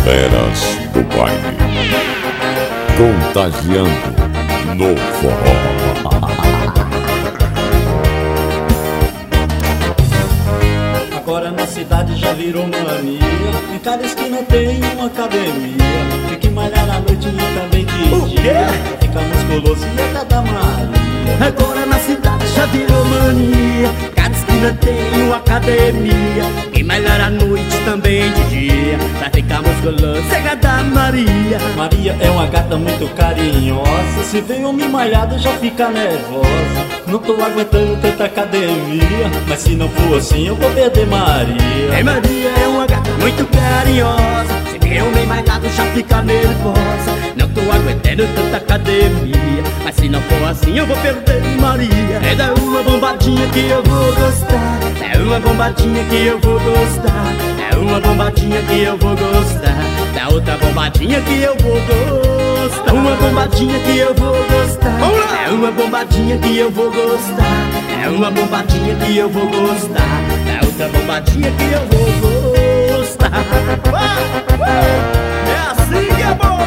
Feras do baile, contagiando no forró. Agora na cidade já virou mania, em cada esquina tem uma academia. Tem que malhar à noite e também de dia, fica musculoso e até da Maria. Agora na cidade já virou mania, cada esquina tem uma academia. E malhar à noite também de dia, pra ficar musculoso é da Maria. Maria é uma gata muito carinhosa, se vê homem malhado já fica nervosa. Não tô aguentando tanta academia, mas se não for assim eu vou perder Maria. Maria é uma gata muito carinhosa, se vê homem malhado já fica nervosa. Não tô aguentando tanta academia, mas se não for assim eu vou perder Maria. É da uma bombadinha que eu vou gostar, é uma bombadinha que eu vou gostar, é uma bombadinha que eu vou gostar, da outra bombadinha que eu vou gostar. Uma bombadinha que eu vou gostar, é uma bombadinha que eu vou gostar, é uma bombadinha que eu vou gostar, da outra bombadinha que eu vou gostar. É assim que é bom.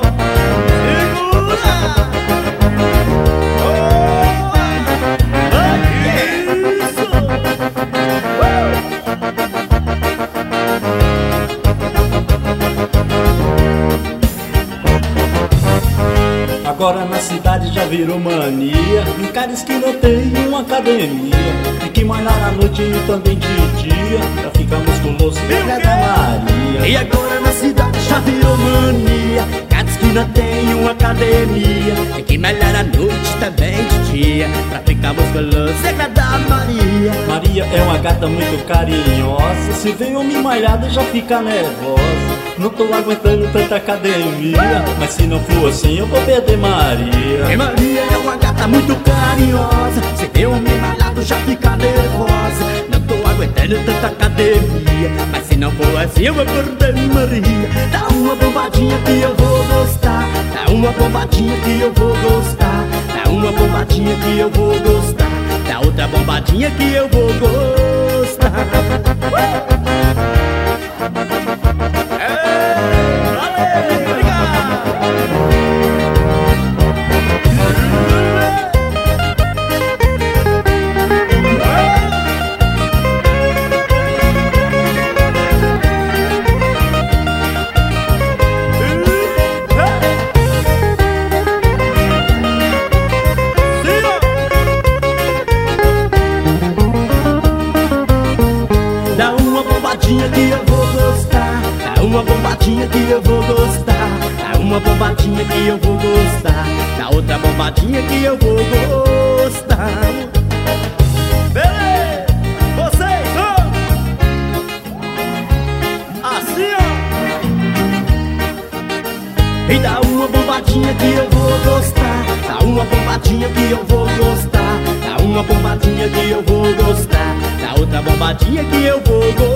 Agora na cidade já virou mania, em cada esquina tem uma academia. Tem que malhar à noite e também de dia, pra ficar musculoso e até da Maria. E agora na cidade já virou mania, cada esquina tem uma academia. Tem que malhar à noite também de dia, pra ficar musculoso e até da Maria. Maria é uma gata muito carinhosa, se vê homem malhado já fica nervosa. Não tô aguentando tanta academia, mas se não for assim eu vou perder Maria. Maria é uma gata muito carinhosa, se vê homem malhado já fica nervosa. Não tô aguentando tanta academia, mas se não for assim eu vou perder Maria. Dá uma bombadinha que eu vou gostar, dá uma bombadinha que eu vou gostar, dá uma bombadinha que eu vou gostar, dá outra bombadinha que eu vou gostar. Que eu vou gostar, é uma bombadinha que eu vou gostar, é uma bombadinha que eu vou gostar, da outra bombadinha que eu vou gostar. Beleza, vocês vão assim, ó. E dá uma bombadinha que eu vou gostar, dá uma bombadinha que eu vou gostar, dá uma bombadinha que eu vou gostar, da outra bombadinha que eu vou gostar.